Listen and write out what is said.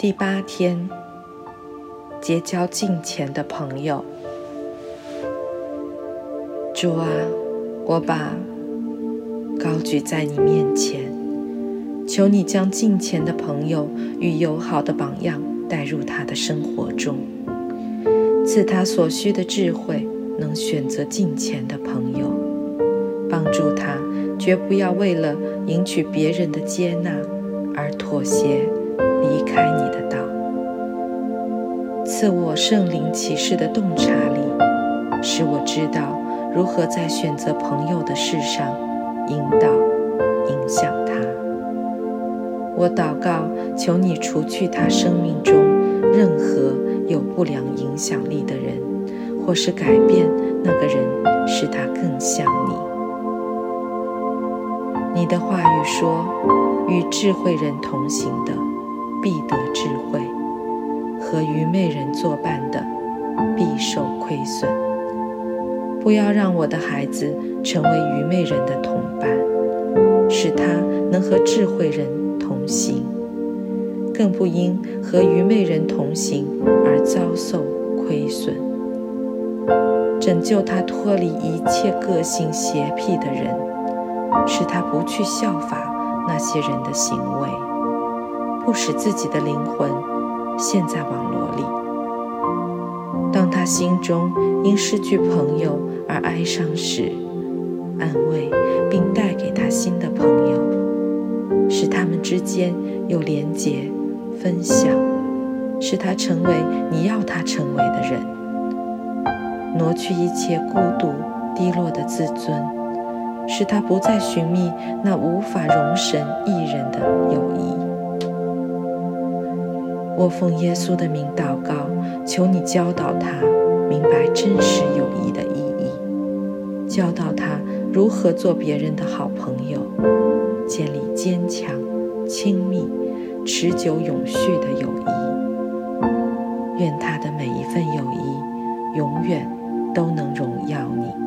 第8天，结交敬虔的朋友。主啊，我把高举在你面前，求你将敬虔的朋友与友好的榜样带入他的生活中，赐他所需的智慧，能选择敬虔的朋友，帮助他绝不要为了赢取别人的接纳而妥协离开你的道。赐我圣灵启示的洞察力，使我知道如何在选择朋友的事上引导影响他。我祷告，求你除去他生命中任何有不良影响力的人，或是改变那个人，使他更像你。你的话语说，与智慧人同行的必得智慧，和愚昧人作伴的必受亏损。不要让我的孩子成为愚昧人的同伴，使他能和智慧人同行，更不因和愚昧人同行而遭受亏损。拯救他脱离一切个性邪僻的人，使他不去效法那些人的行为，不使自己的灵魂陷在网罗里。当他心中因失去朋友而哀伤时，安慰并带给他新的朋友，使他们之间有连结分享，使他成为你要他成为的人，挪去一切孤独低落的自尊，使他不再寻觅那无法容神益人的友谊。我奉耶稣的名祷告，求你教导他明白真实友谊的意义，教导他如何做别人的好朋友，建立坚强、亲密、持久永续的友谊。愿他的每一份友谊永远都能荣耀你。